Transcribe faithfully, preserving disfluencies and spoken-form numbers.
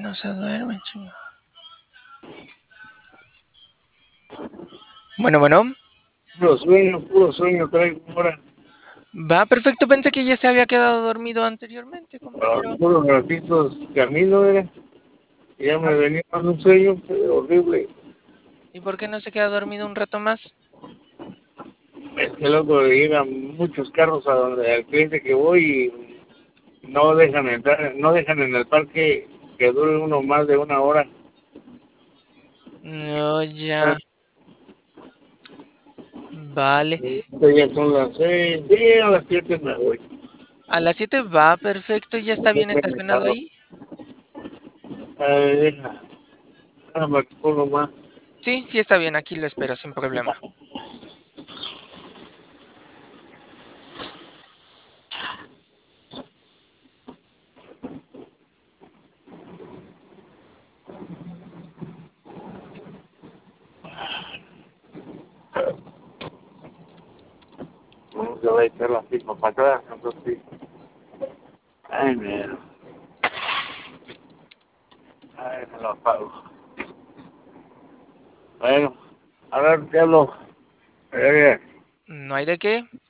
no se duerme, chinga. Bueno, bueno. Puro sueño, puro sueño traigo ahora. Va, perfecto. Pensé que ya se había quedado dormido anteriormente, A compañero. puros ratitos camino, era. Y ya me Ah, venía más un sueño pero horrible. ¿y por qué no se queda dormido un rato más? Es que loco, llegan muchos carros a donde al cliente que voy y no dejan entrar, no dejan en el parque que dure uno más de una hora. No, ya. Vale. Ahorita ya son las seis, sí, a las siete me voy. A las siete va, perfecto. ¿Ya está bien Dejo mi estacionado carro. ahí? Ay, deja, déjame que pongo más. Sí, sí está bien. Aquí lo espero sin problema. Uno se va a echar la pipa para atrás, entonces sí. Ay, mierda. Ay, me lo apago. Bueno, a ver, ¿qué hablo? Eh, No hay de qué.